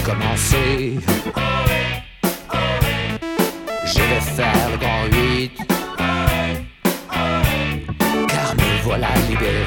commencer. Je vais faire le grand 8, car me voilà libéré.